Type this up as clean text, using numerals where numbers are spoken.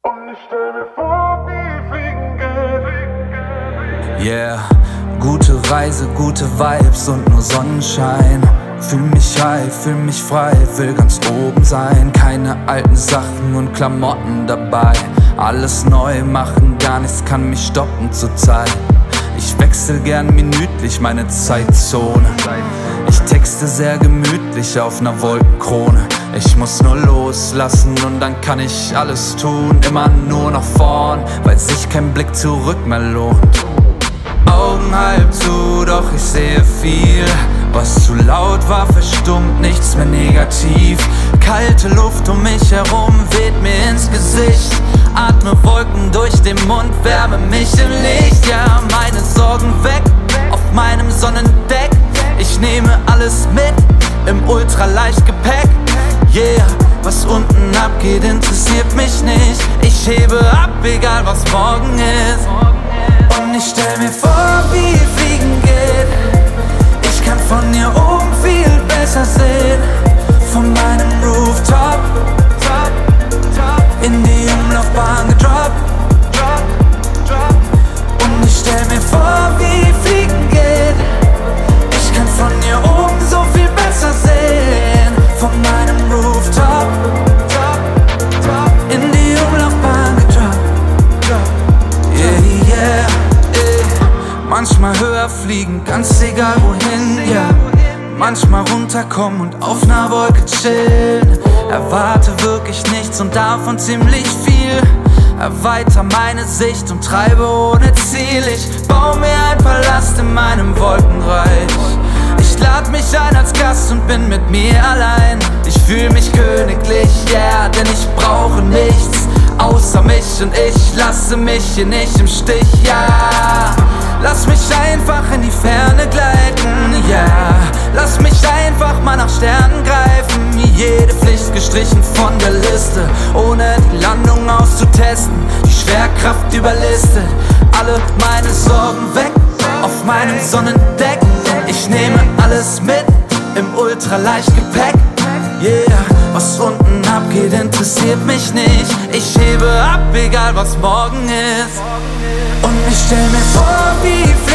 Und ich stell mir vor, wie fliegen geht. Yeah, gute Reise, gute Vibes und nur Sonnenschein. Fühl mich high, fühl mich frei, will ganz oben sein. Keine alten Sachen und Klamotten dabei. Alles neu machen, gar nichts kann mich stoppen zurzeit. Ich wechsel gern minütlich meine Zeitzone. Ich texte sehr gemütlich auf ner Wolkenkrone. Ich muss nur loslassen und dann kann ich alles tun. Immer nur nach vorn, weil sich kein Blick zurück mehr lohnt. Augen halb zu, doch ich sehe viel. Was zu laut war, verstummt, nichts mehr negativ. Kalte Luft um mich herum weht mir ins Gesicht. Atme Wolken durch den Mund, wärme mich im Licht. Ja, meine Sorgen weg, auf meinem Sonnendeck. Ich nehme alles mit, im Ultraleichtgepäck. Yeah, was unten abgeht, interessiert mich nicht. Ich hebe ab, egal was morgen ist. Und ich stell mir vor, wie Fliegen geht. Ich kann von hier oben viel besser sehen. Von meinem Rooftop in die Umlaufbahn gedroppt. Und ich stell mir vor, wie Fliegen geht. Ich kann von hier oben so viel besser sehen. Von meinem Rooftop in die Umlaufbahn gedroppt. Yeah, yeah. Manchmal höher fliegen, ganz egal wohin, ja. Yeah. Manchmal runterkommen und auf ner Wolke chillen. Erwarte wirklich nichts und davon ziemlich viel. Erweiter meine Sicht und treibe ohne Ziel. Ich bau mir ein Palast in meinem Wolkenreich. Ich lad mich ein als Gast und bin mit mir allein. Ich fühl mich königlich, yeah, denn ich brauche nichts außer mich und ich lasse mich hier nicht im Stich, ja. Lass mich einfach in die Ferne gleiten, ja. Lass mich einfach mal nach Sternen greifen. Jede Pflicht gestrichen von der Liste, ohne die Landung auszutesten. Die Schwerkraft überlistet alle meine Sorgen weg, auf meinem Sonnendeck. Ich nehme alles mit, im Ultraleichtgepäck. Yeah, was unten abgeht, interessiert mich nicht. Ich hebe ab, egal was morgen ist. Und ich stell mir vor, wie